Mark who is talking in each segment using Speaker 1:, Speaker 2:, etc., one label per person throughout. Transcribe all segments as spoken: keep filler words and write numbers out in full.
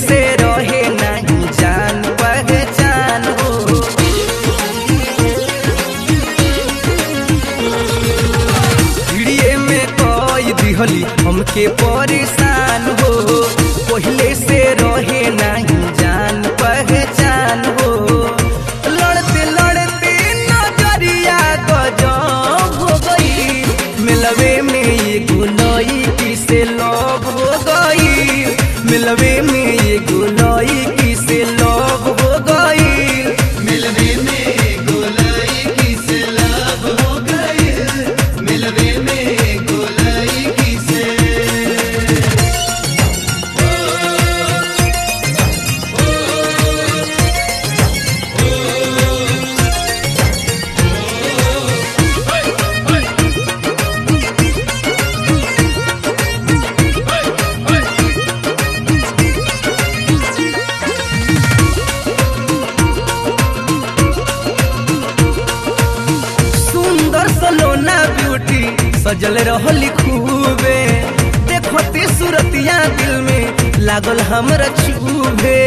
Speaker 1: से रहे नहीं जान पहचान हो। भिड़िए में कोई दिहली हमके परेशान हो, पहले से रहे नहीं जान पहचान हो। लड़ते लड़ते नजरिया गजब हो गई, मिलवे में ये गुलई किसे लव हो गई, मिलवे में ये गुलई किसे लव हो गई,
Speaker 2: मिलवे में गोलाई किसे लव हो गई, मिलवे में गोलाई किसे।
Speaker 1: सुंदर सलोना ब्यूटी सजल रहली खूबे, देखते सूरतिया दिल में लागल हमरा छूबे।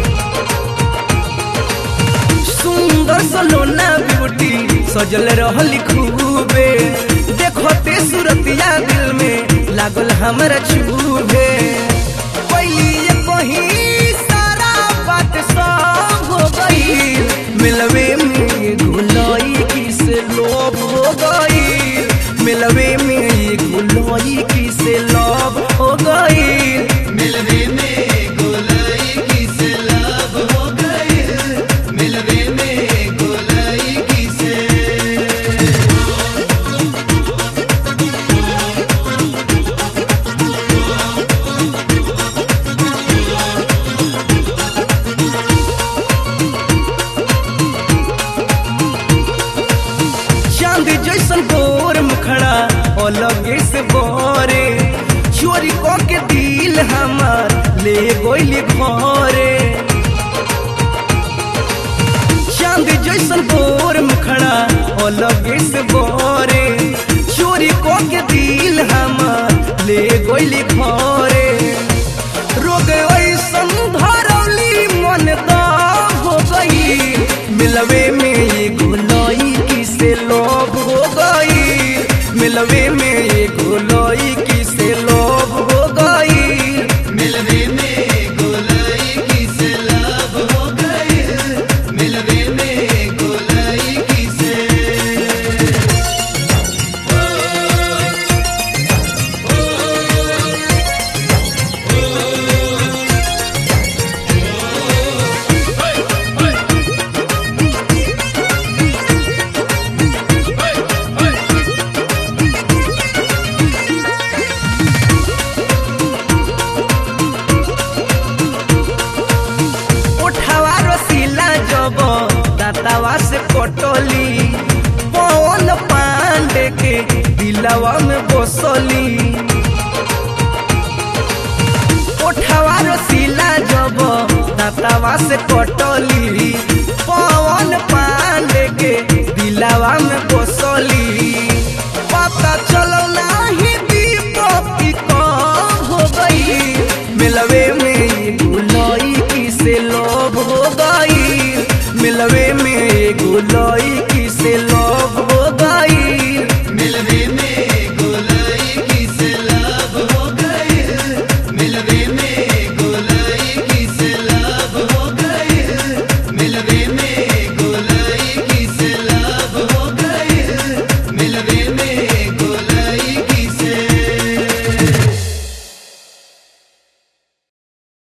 Speaker 1: सुंदर सलोना ब्यूटी सजल रहली खूबे, देखते सूरतिया दिल में लागल हमरा छूबे। पहली कहीं सारा बात सब हो गई, मिलवे में गुलई किसे लोभ हो गई, मिलवे में ये गुलई किसे लोभ हो गई,
Speaker 2: मिलवे में गोलाई किसे लव हो गई, मिलवे में गोलाई किसे।
Speaker 1: चांद जैसन गोर मुखड़ा अलगे से बोरे, चोरी क के दिल हमार ले गोइली घरे। चांद जैसन गोर मुखड़ा अलगे से बोरे, चोरी क के दिल हमार ले गोइली घरे। रोग ऐसन धरौली मन दाग हो गई, मिलवे में ये गुलई किसे लोभ हो गई, मिलवे में ये गुलई किसे लोभ हो गई,
Speaker 2: मिलवे में गोलाई किसे लव हो गई, मिलवे में गोलाई किसे।
Speaker 1: उठावा रसीला जब दातावा से कटली, पवन पांडे के दिलवा में बसली। उठावा रसीला जब दातावा से कटली, पवन पांडे के दिलवा में बसली। पता